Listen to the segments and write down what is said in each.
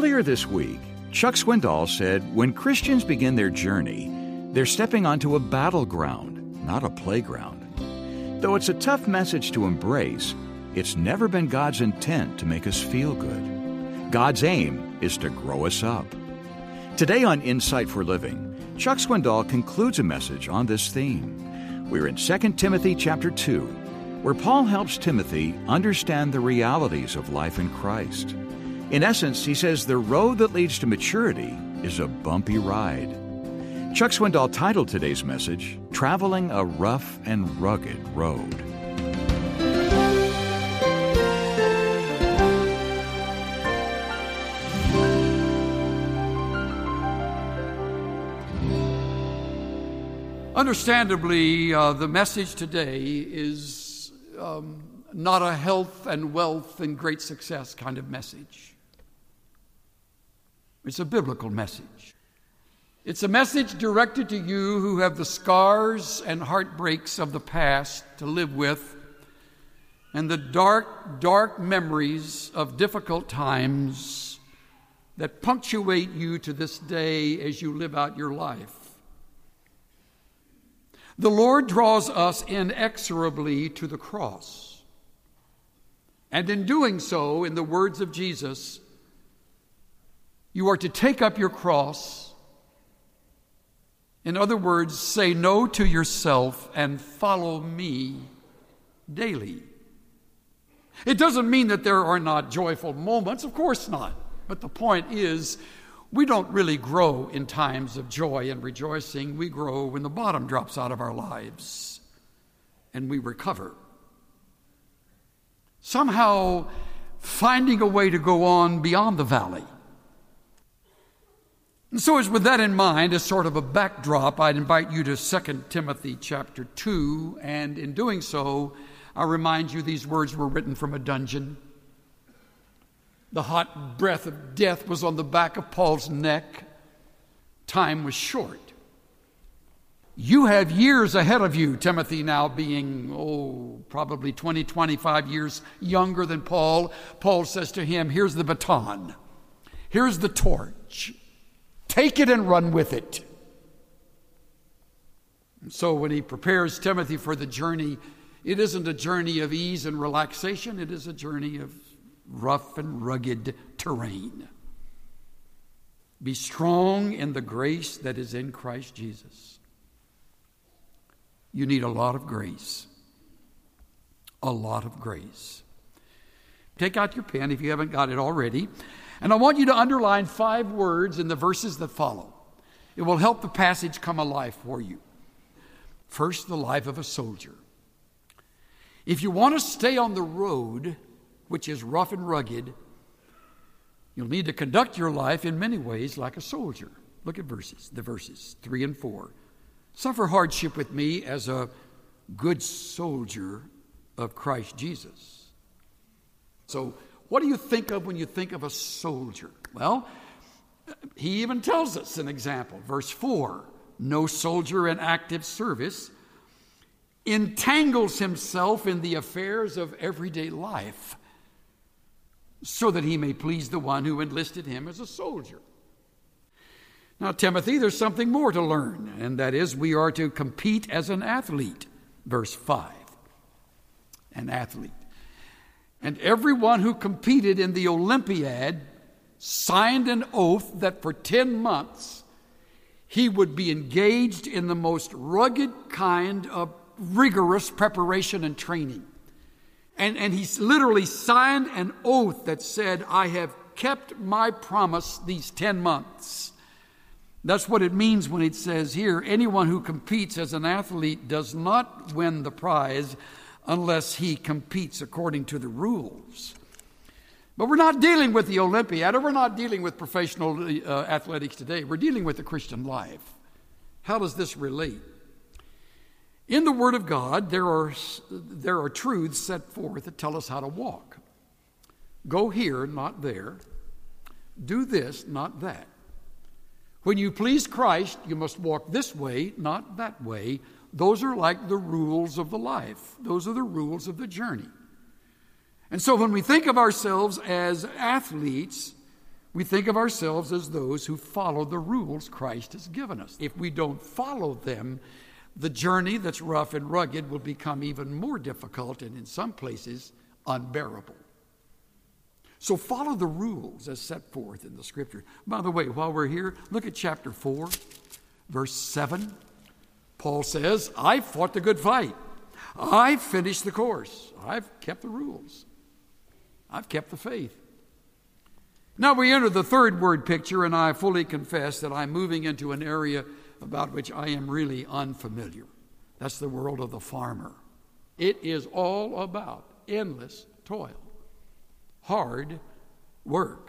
Earlier this week, Chuck Swindoll said when Christians begin their journey, they're stepping onto a battleground, not a playground. Though it's a tough message to embrace, it's never been God's intent to make us feel good. God's aim is to grow us up. Today on Insight for Living, Chuck Swindoll concludes a message on this theme. We're in 2 Timothy chapter 2, where Paul helps Timothy understand the realities of life in Christ. In essence, he says the road that leads to maturity is a bumpy ride. Chuck Swindoll titled today's message, Traveling a Rough and Rugged Road. Understandably, the message today is not a health and wealth and great success kind of message. It's a biblical message. It's a message directed to you who have the scars and heartbreaks of the past to live with and the dark, dark memories of difficult times that punctuate you to this day as you live out your life. The Lord draws us inexorably to the cross. And in doing so, in the words of Jesus, you are to take up your cross. In other words, say no to yourself and follow me daily. It doesn't mean that there are not joyful moments, of course not. But the point is, we don't really grow in times of joy and rejoicing. We grow when the bottom drops out of our lives and we recover. Somehow finding a way to go on beyond the valley. And so it's with that in mind, as sort of a backdrop, I'd invite you to 2 Timothy chapter 2. And in doing so, I'll remind you these words were written from a dungeon. The hot breath of death was on the back of Paul's neck. Time was short. You have years ahead of you, Timothy now being, probably 20, 25 years younger than Paul. Paul says to him, here's the baton. Here's the torch. Take it and run with it. And so when he prepares Timothy for the journey, it isn't a journey of ease and relaxation. It is a journey of rough and rugged terrain. Be strong in the grace that is in Christ Jesus. You need a lot of grace. A lot of grace. Take out your pen if you haven't got it already. And I want you to underline 5 words in the verses that follow. It will help the passage come alive for you. First, the life of a soldier. If you want to stay on the road, which is rough and rugged, you'll need to conduct your life in many ways like a soldier. Look at the verses 3 and 4. Suffer hardship with me as a good soldier of Christ Jesus. So, what do you think of when you think of a soldier? Well, he even tells us an example. Verse 4, no soldier in active service entangles himself in the affairs of everyday life, so that he may please the one who enlisted him as a soldier. Now, Timothy, there's something more to learn, and that is we are to compete as an athlete. Verse 5, an athlete. And everyone who competed in the Olympiad signed an oath that for 10 months he would be engaged in the most rugged kind of rigorous preparation and training. And he literally signed an oath that said, I have kept my promise these 10 months. That's what it means when it says here, anyone who competes as an athlete does not win the prize unless he competes according to the rules. But we're not dealing with the Olympiad, or we're not dealing with professional athletics today. We're dealing with the Christian life. How does this relate? In the Word of God, there are truths set forth that tell us how to walk. Go here, not there. Do this, not that. When you please Christ, you must walk this way, not that way. Those are like the rules of the life. Those are the rules of the journey. And so when we think of ourselves as athletes, We think of ourselves as those who follow the rules Christ has given us. If we don't follow them, the journey that's rough and rugged will become even more difficult and in some places unbearable. So follow the rules as set forth in the Scripture. By the way, while we're here, look at chapter 4, verse 7. Paul says, I fought the good fight. I finished the course. I've kept the rules. I've kept the faith. Now we enter the third word picture, and I fully confess that I'm moving into an area about which I am really unfamiliar. That's the world of the farmer. It is all about endless toil, hard work,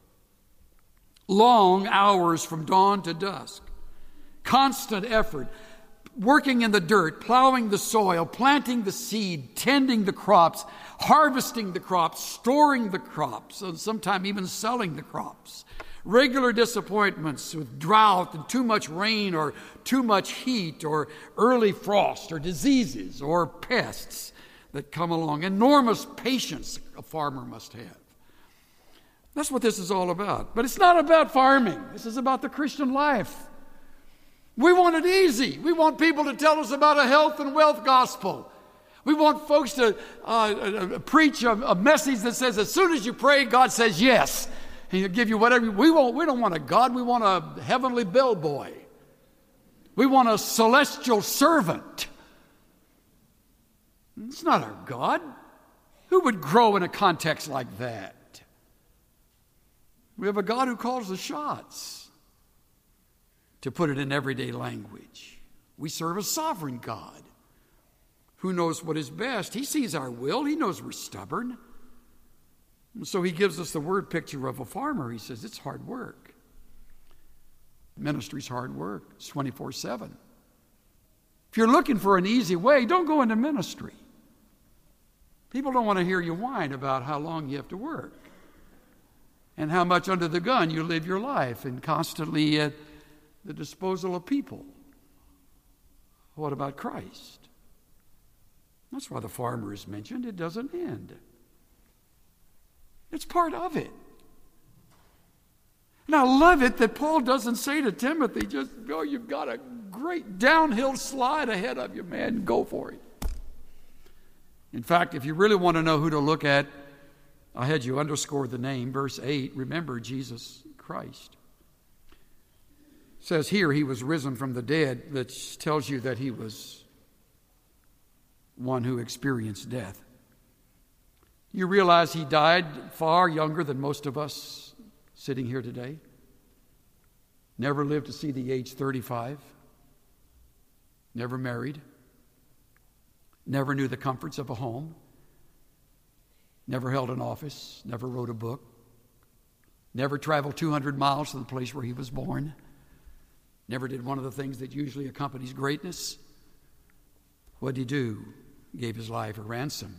long hours from dawn to dusk, constant effort, working in the dirt, plowing the soil, planting the seed, tending the crops, harvesting the crops, storing the crops, and sometimes even selling the crops. Regular disappointments with drought and too much rain or too much heat or early frost or diseases or pests that come along. Enormous patience a farmer must have. That's what this is all about. But it's not about farming. This is about the Christian life. We want it easy. We want people to tell us about a health and wealth gospel. We want folks to preach a message that says as soon as you pray, God says yes. And He'll give you whatever. We don't want a God. We want a heavenly bellboy. We want a celestial servant. It's not our God. Who would grow in a context like that? We have a God who calls the shots, to put it in everyday language. We serve a sovereign God who knows what is best. He sees our will. He knows we're stubborn. And so He gives us the word picture of a farmer. He says it's hard work. Ministry's hard work. It's 24/7. If you're looking for an easy way, don't go into ministry. People don't want to hear you whine about how long you have to work and how much under the gun you live your life and constantly at the disposal of people. What about Christ? That's why the farmer is mentioned. It doesn't end. It's part of it. And I love it that Paul doesn't say to Timothy, just go, you've got a great downhill slide ahead of you, man. Go for it. In fact, if you really want to know who to look at, I had you underscore the name, verse 8. Remember Jesus Christ. It says here He was risen from the dead. That tells you that He was one who experienced death. You realize He died far younger than most of us sitting here today. Never lived to see the age 35. Never married. Never knew the comforts of a home. Never held an office. Never wrote a book. Never traveled 200 miles to the place where He was born. Never did one of the things that usually accompanies greatness. What did He do? He gave His life a ransom.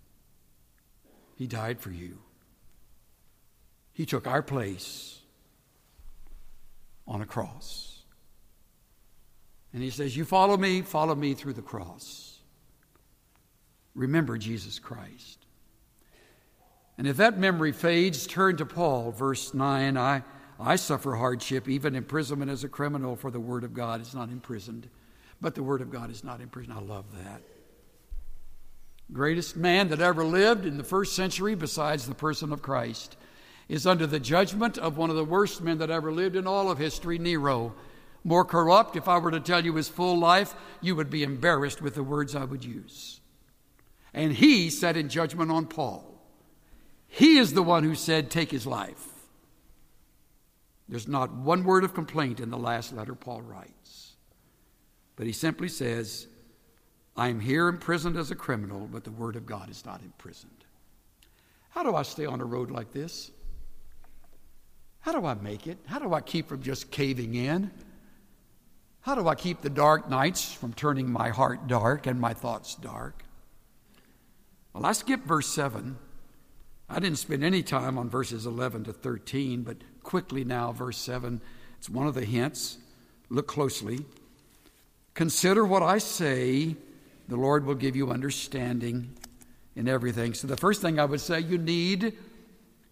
He died for you. He took our place on a cross. And He says, you follow me through the cross. Remember Jesus Christ. And if that memory fades, turn to Paul, verse 9. I suffer hardship, even imprisonment as a criminal, for the word of God is not imprisoned. But the word of God is not imprisoned. I love that. Greatest man that ever lived in the first century, besides the person of Christ, is under the judgment of one of the worst men that ever lived in all of history, Nero. More corrupt. If I were to tell you his full life, you would be embarrassed with the words I would use. And he sat in judgment on Paul. He is the one who said, take his life. There's not one word of complaint in the last letter Paul writes. But he simply says, I am here imprisoned as a criminal, but the word of God is not imprisoned. How do I stay on a road like this? How do I make it? How do I keep from just caving in? How do I keep the dark nights from turning my heart dark and my thoughts dark? Well, I skipped verse 7. I didn't spend any time on verses 11 to 13, but quickly now, verse 7. It's one of the hints. Look closely. Consider what I say. The Lord will give you understanding in everything. So the first thing I would say, you need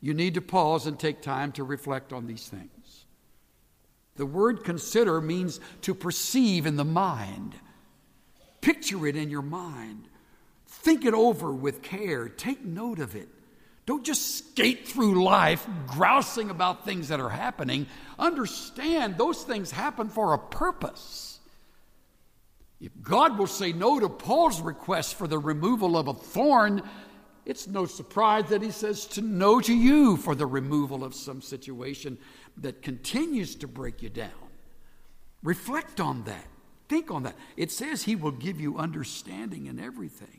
you need to pause and take time to reflect on these things. The word consider means to perceive in the mind. Picture it in your mind. Think it over with care. Take note of it. Don't just skate through life grousing about things that are happening. Understand those things happen for a purpose. If God will say no to Paul's request for the removal of a thorn, it's no surprise that he says to no to you for the removal of some situation that continues to break you down. Reflect on that. Think on that. It says he will give you understanding in everything.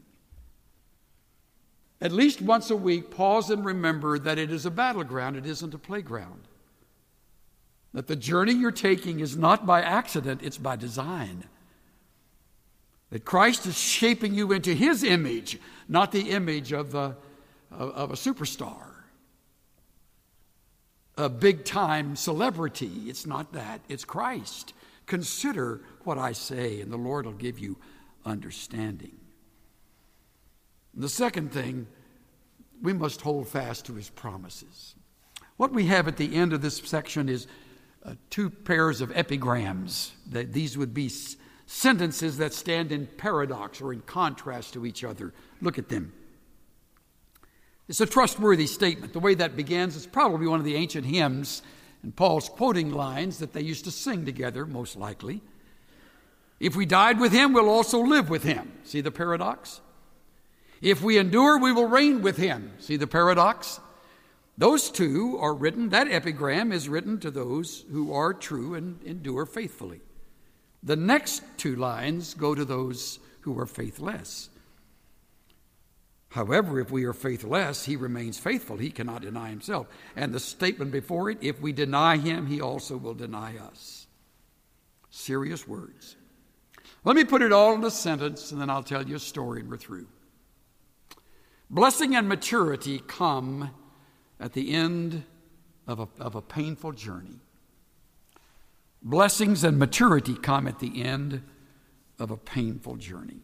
At least once a week, pause and remember that it is a battleground. It isn't a playground. That the journey you're taking is not by accident, it's by design. That Christ is shaping you into his image, not the image of a superstar, a big-time celebrity. It's not that. It's Christ. Consider what I say, and the Lord will give you understanding. The second thing, we must hold fast to his promises. What we have at the end of this section is two pairs of epigrams. These would be sentences that stand in paradox or in contrast to each other. Look at them. It's a trustworthy statement. The way that begins is probably one of the ancient hymns and Paul's quoting lines that they used to sing together, most likely. If we died with him, we'll also live with him. See the paradox? If we endure, we will reign with him. See the paradox? Those two are written, that epigram is written to those who are true and endure faithfully. The next two lines go to those who are faithless. However, if we are faithless, he remains faithful. He cannot deny himself. And the statement before it, if we deny him, he also will deny us. Serious words. Let me put it all in a sentence, and then I'll tell you a story and we're through. Blessing and maturity come at the end of a painful journey. Blessings and maturity come at the end of a painful journey.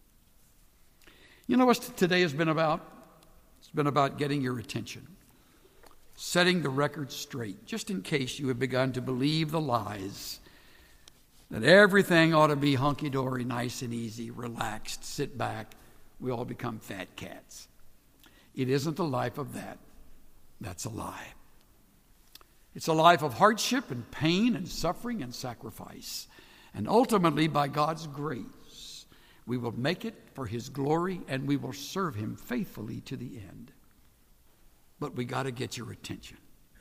You know what today has been about? It's been about getting your attention, setting the record straight, just in case you have begun to believe the lies that everything ought to be hunky-dory, nice and easy, relaxed, sit back. We all become fat cats. It isn't a life of that. That's a lie. It's a life of hardship and pain and suffering and sacrifice. And ultimately, by God's grace, we will make it for his glory and we will serve him faithfully to the end. But we got to get your attention.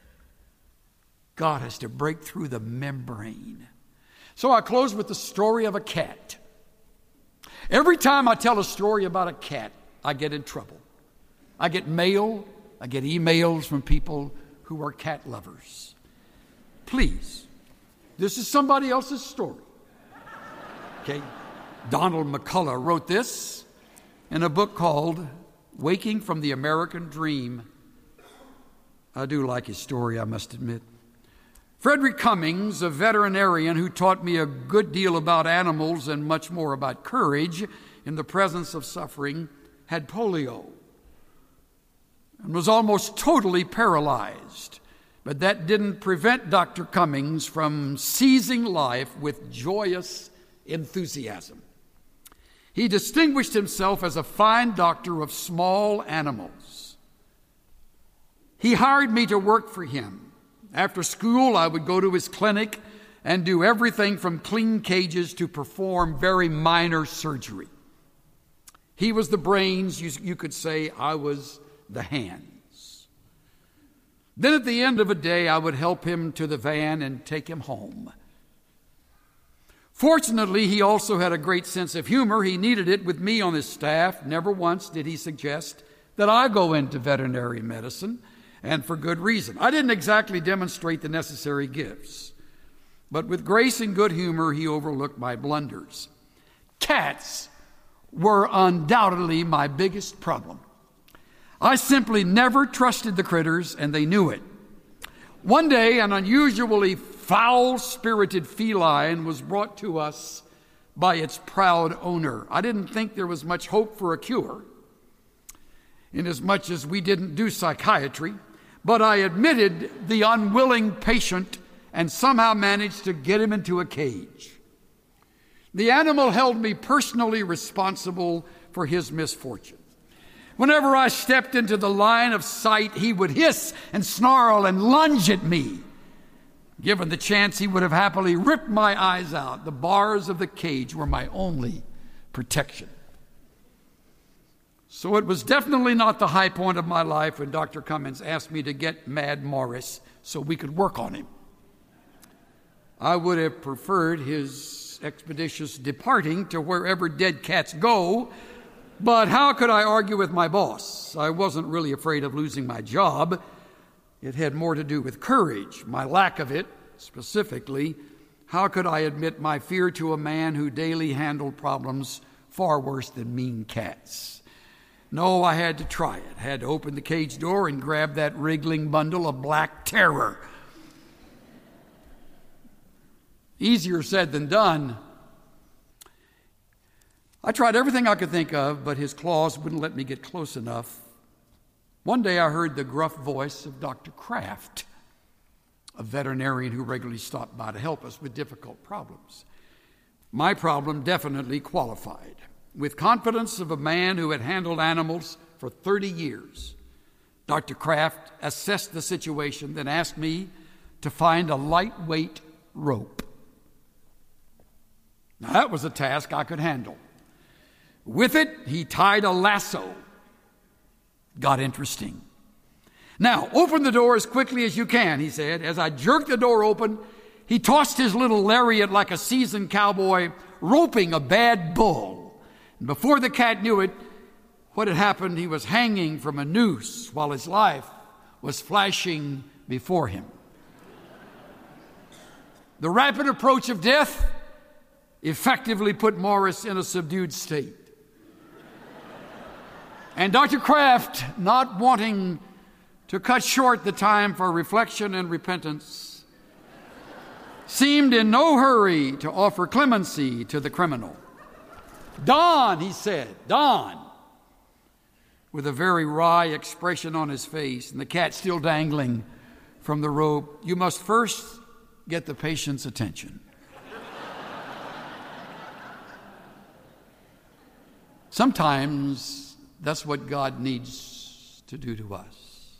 God has to break through the membrane. So I close with the story of a cat. Every time I tell a story about a cat, I get in trouble. I get mail, I get emails from people who are cat lovers. Please, this is somebody else's story. Okay? Donald McCullough wrote this in a book called Waking from the American Dream. I do like his story, I must admit. Frederick Cummings, a veterinarian who taught me a good deal about animals and much more about courage in the presence of suffering, had polio and was almost totally paralyzed. But that didn't prevent Dr. Cummings from seizing life with joyous enthusiasm. He distinguished himself as a fine doctor of small animals. He hired me to work for him. After school, I would go to his clinic and do everything from clean cages to perform very minor surgery. He was the brains, you could say. I was the hands. Then at the end of a day, I would help him to the van and take him home. Fortunately, he also had a great sense of humor. He needed it with me on his staff. Never once did he suggest that I go into veterinary medicine, and for good reason. I didn't exactly demonstrate the necessary gifts, but with grace and good humor, he overlooked my blunders. Cats were undoubtedly my biggest problem. I simply never trusted the critters, and they knew it. One day, an unusually foul-spirited feline was brought to us by its proud owner. I didn't think there was much hope for a cure, inasmuch as we didn't do psychiatry. but I admitted the unwilling patient and somehow managed to get him into a cage. The animal held me personally responsible for his misfortune. Whenever I stepped into the line of sight, he would hiss and snarl and lunge at me. Given the chance, he would have happily ripped my eyes out. The bars of the cage were my only protection. So it was definitely not the high point of my life when Dr. Cummins asked me to get Mad Morris so we could work on him. I would have preferred his expeditious departing to wherever dead cats go, but how could I argue with my boss? I wasn't really afraid of losing my job. It had more to do with courage, my lack of it specifically. How could I admit my fear to a man who daily handled problems far worse than mean cats? No, I had to try it. I had to open the cage door and grab that wriggling bundle of black terror. Easier said than done. I tried everything I could think of, but his claws wouldn't let me get close enough. One day I heard the gruff voice of Dr. Kraft, a veterinarian who regularly stopped by to help us with difficult problems. My problem definitely qualified. With confidence of a man who had handled animals for 30 years, Dr. Kraft assessed the situation, then asked me to find a lightweight rope. Now, that was a task I could handle. With it, he tied a lasso. Got interesting. Now, open the door as quickly as you can, he said. As I jerked the door open, he tossed his little lariat like a seasoned cowboy, roping a bad bull. And before the cat knew it, what had happened, he was hanging from a noose while his life was flashing before him. The rapid approach of death effectively put Morris in a subdued state. And Dr. Kraft, not wanting to cut short the time for reflection and repentance, seemed in no hurry to offer clemency to the criminal. "Don," he said, "Don," with a very wry expression on his face and the cat still dangling from the rope, "you must first get the patient's attention." Sometimes that's what God needs to do to us.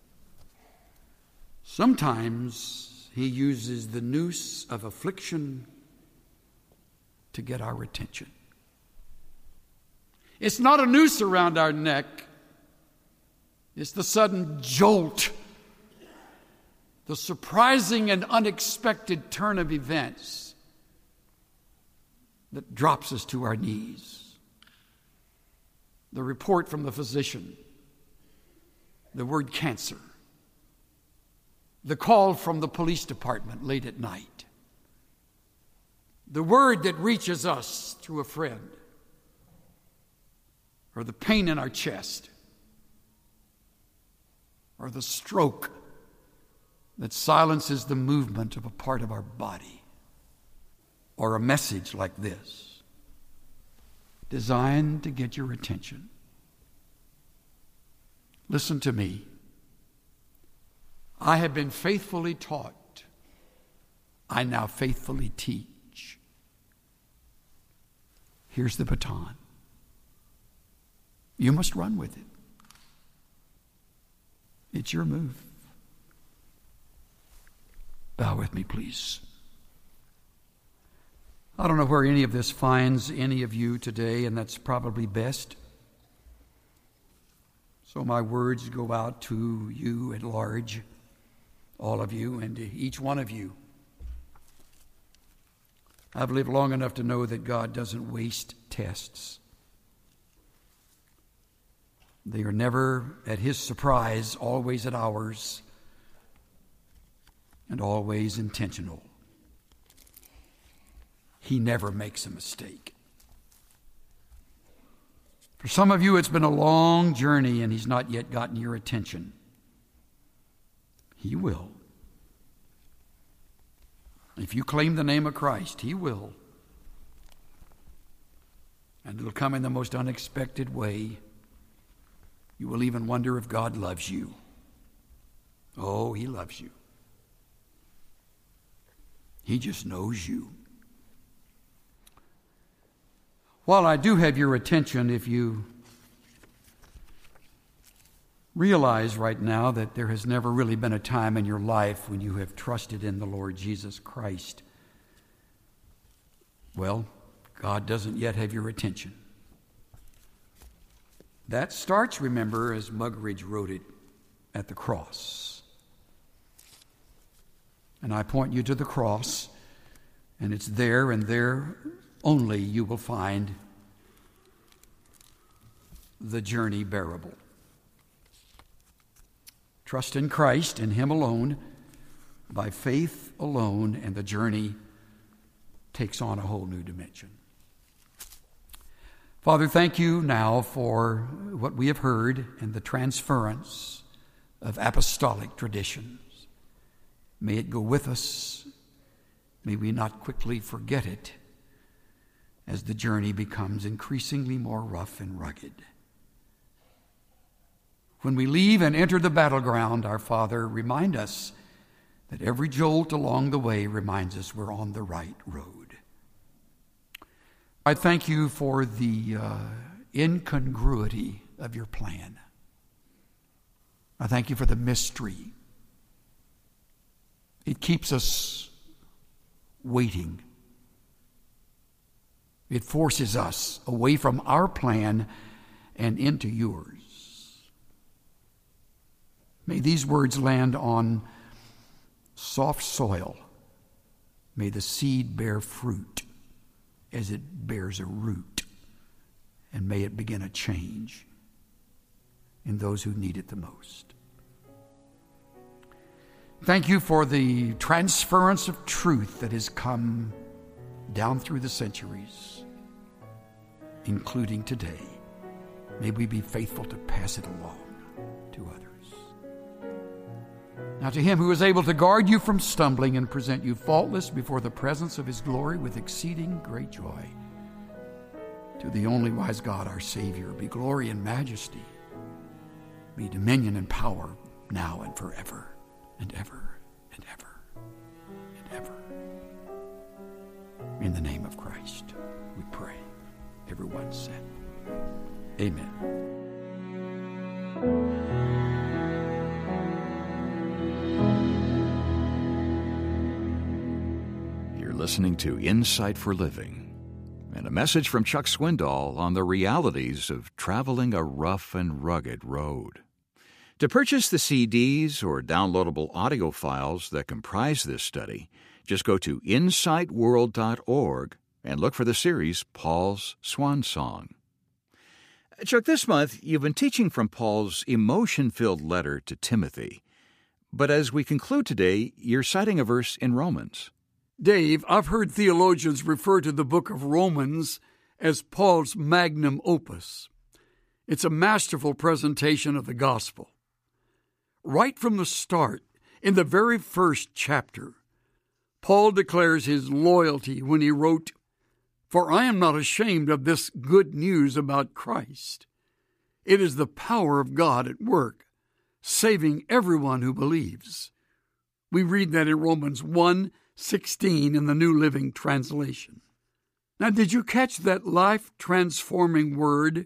Sometimes he uses the noose of affliction to get our attention. It's not a noose around our neck. It's the sudden jolt, the surprising and unexpected turn of events that drops us to our knees. The report from the physician, the word cancer, the call from the police department late at night, the word that reaches us through a friend, or the pain in our chest, or the stroke that silences the movement of a part of our body, or a message like this, designed to get your attention. Listen to me. I have been faithfully taught. I now faithfully teach. Here's the baton. You must run with it. It's your move. Bow with me, please. I don't know where any of this finds any of you today, and that's probably best. So my words go out to you at large, all of you, and to each one of you. I've lived long enough to know that God doesn't waste tests. They are never at his surprise, always at ours, and always intentional. He never makes a mistake. For some of you, it's been a long journey and he's not yet gotten your attention. He will. If you claim the name of Christ, he will. And it'll come in the most unexpected way. You will even wonder if God loves you. Oh, He loves you. He just knows you. While I do have your attention, if you realize right now that there has never really been a time in your life when you have trusted in the Lord Jesus Christ, well, God doesn't yet have your attention. That starts, remember, as Muggeridge wrote it, at the cross. And I point you to the cross, and it's there and there only you will find the journey bearable. Trust in Christ, in Him alone, by faith alone, and the journey takes on a whole new dimension. Father, thank you now for what we have heard and the transference of apostolic traditions. May it go with us. May we not quickly forget it as the journey becomes increasingly more rough and rugged. When we leave and enter the battleground, our Father, remind us that every jolt along the way reminds us we're on the right road. I thank you for the incongruity of your plan. I thank you for the mystery. It keeps us waiting. It forces us away from our plan and into yours. May these words land on soft soil. May the seed bear fruit as it bears a root. And may it begin a change in those who need it the most. Thank you for the transference of truth that has come down through the centuries, including today. May we be faithful to pass it along to others. Now to Him who is able to guard you from stumbling and present you faultless before the presence of His glory with exceeding great joy, to the only wise God, our Savior, be glory and majesty, be dominion and power now and forever and ever and ever and ever. In the name of Christ, we pray. Everyone said, Amen. You're listening to Insight for Living, and a message from Chuck Swindoll on the realities of traveling a rough and rugged road. To purchase the CDs or downloadable audio files that comprise this study, just go to insightworld.org and look for the series Paul's Swan Song. Chuck, this month you've been teaching from Paul's emotion-filled letter to Timothy. But as we conclude today, you're citing a verse in Romans. Dave, I've heard theologians refer to the book of Romans as Paul's magnum opus. It's a masterful presentation of the gospel. Right from the start, in the very first chapter, Paul declares his loyalty when he wrote, "For I am not ashamed of this good news about Christ. It is the power of God at work, saving everyone who believes." We read that in Romans 1:16 in the New Living Translation. Now, did you catch that life-transforming word,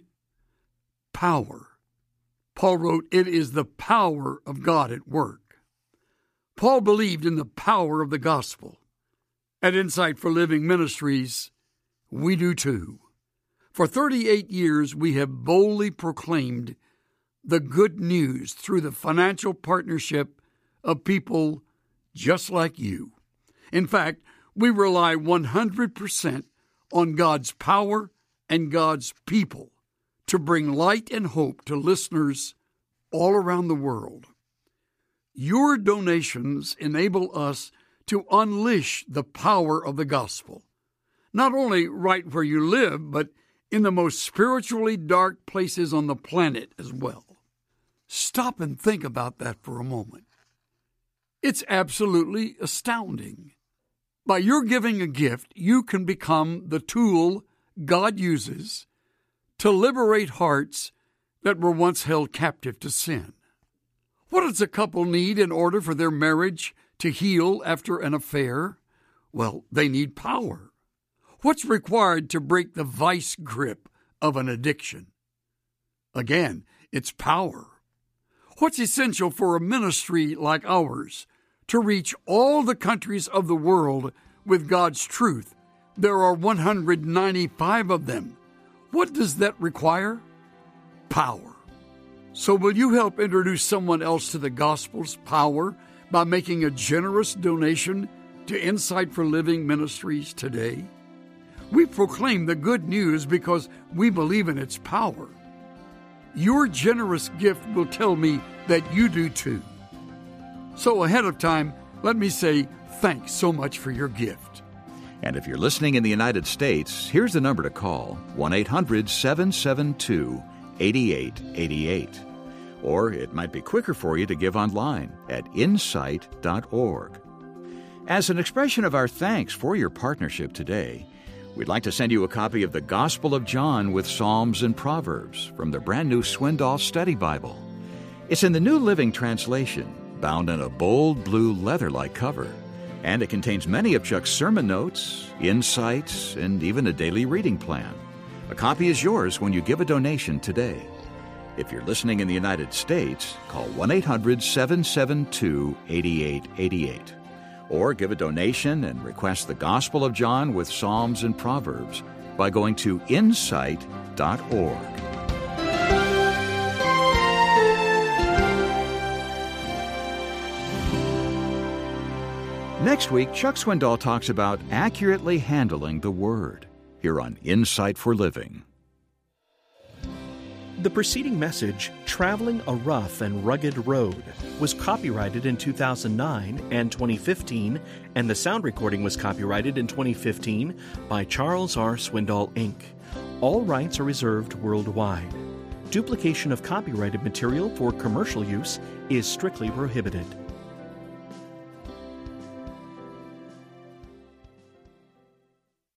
power? Paul wrote, "It is the power of God at work." Paul believed in the power of the gospel. At Insight for Living Ministries, we do too. For 38 years, we have boldly proclaimed the good news through the financial partnership of people just like you. In fact, we rely 100% on God's power and God's people to bring light and hope to listeners all around the world. Your donations enable us to unleash the power of the gospel, not only right where you live, but in the most spiritually dark places on the planet as well. Stop and think about that for a moment. It's absolutely astounding. By your giving a gift, you can become the tool God uses to liberate hearts that were once held captive to sin. What does a couple need in order for their marriage to heal after an affair? Well, they need power. What's required to break the vice grip of an addiction? Again, it's power. What's essential for a ministry like ours to reach all the countries of the world with God's truth? There are 195 of them. What does that require? Power. So will you help introduce someone else to the gospel's power by making a generous donation to Insight for Living Ministries today? We proclaim the good news because we believe in its power. Your generous gift will tell me that you do too. So ahead of time, let me say thanks so much for your gift. And if you're listening in the United States, here's the number to call, 1-800-772-8888. Or it might be quicker for you to give online at insight.org. As an expression of our thanks for your partnership today, we'd like to send you a copy of the Gospel of John with Psalms and Proverbs from the brand new Swindoll Study Bible. It's in the New Living Translation, bound in a bold blue leather-like cover, and it contains many of Chuck's sermon notes, insights, and even a daily reading plan. A copy is yours when you give a donation today. If you're listening in the United States, call 1-800-772-8888. Or give a donation and request the Gospel of John with Psalms and Proverbs by going to insight.org. Next week, Chuck Swindoll talks about accurately handling the Word here on Insight for Living. The preceding message, Traveling a Rough and Rugged Road, was copyrighted in 2009 and 2015, and the sound recording was copyrighted in 2015 by Charles R. Swindoll, Inc. All rights are reserved worldwide. Duplication of copyrighted material for commercial use is strictly prohibited.